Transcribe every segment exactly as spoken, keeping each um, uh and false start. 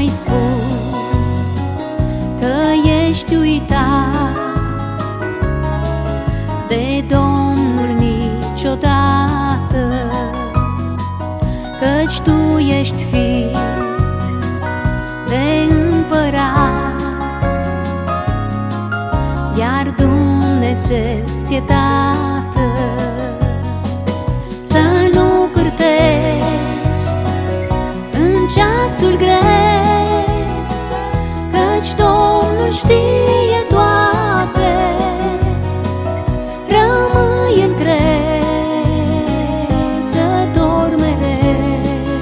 mai spun că ești uitat de Domnul niciodată, căci Tu ești fiu de împărat, iar Dumnezeu ți-e Tată. Să nu cârtești în ceasul greu, căci Domnul știe toate. Rămâi încrezător mereu,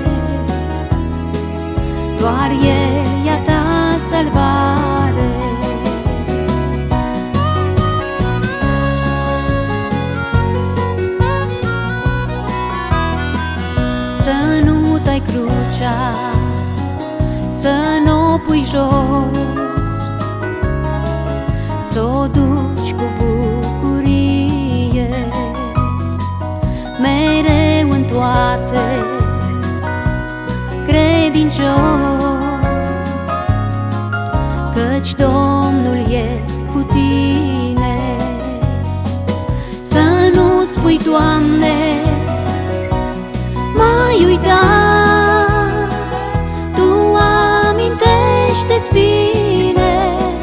doar El e a ta salvare. Să nu tai crucea, să n-o pui jos, s-o duci cu bucurie, mereu în toate credincios, căci Domnul e cu tine. Să nu spui, Doamne, m-ai uitat, Tu amintește-ți bine,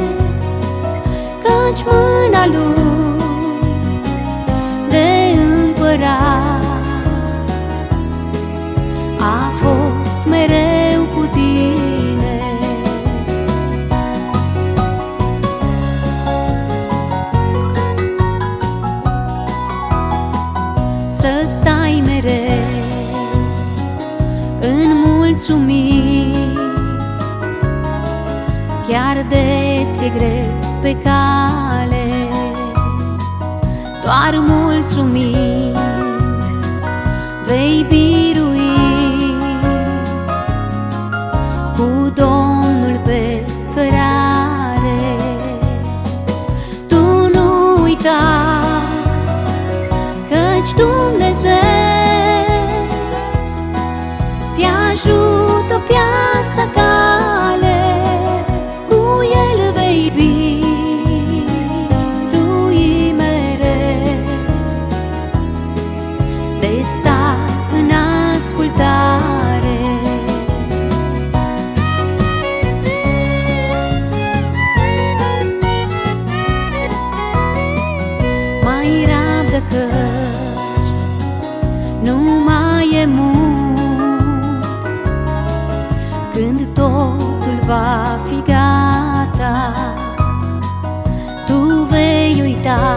căci mâna Lui de împărat a fost mereu cu tine. Să stai mereu în mulțumiri, chiar de ți-e greu pe cale, doar mulțumiri vei birui, cu Domnul pe cărare. Tu nu uita, căci Dumnezeu te ajută pe asa cale, cu El vei birui mereu, de sta în ascultare. Mai rabdă, căci nu mai e mult, când totul va fi gata, Tu vei uita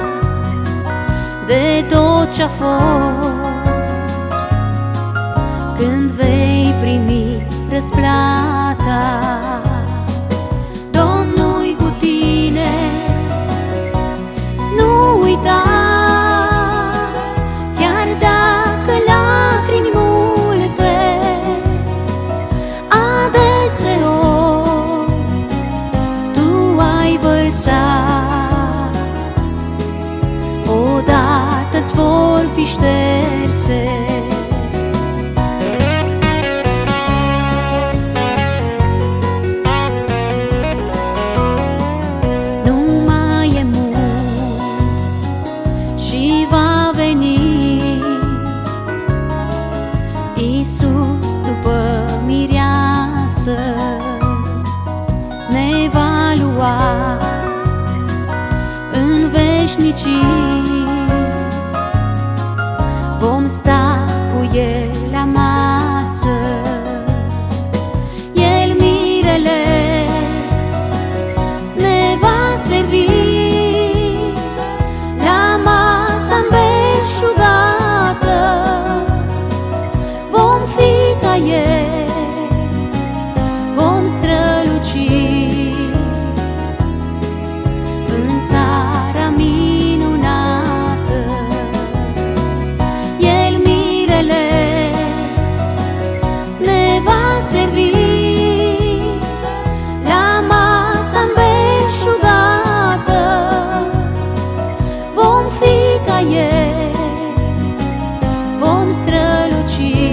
de tot ce-a fost, când vei primi răsplata. Domnul-i cu tine, nu uita, chiar dacă lacrimi multe adeseori Tu ai vărsat, odată-ți vor fi șterse. Nu mai e mult și va veni Iisus după mireasă, ne va lua în veșnicii, vom sta cu El la masă. El, mirele, ne va servi la masa îmbelșugată, vom fi ca El, vom străluci în țara minunată. El, mirele, ne va servi la masa îmbelșugată, vom fi ca El, vom străluci.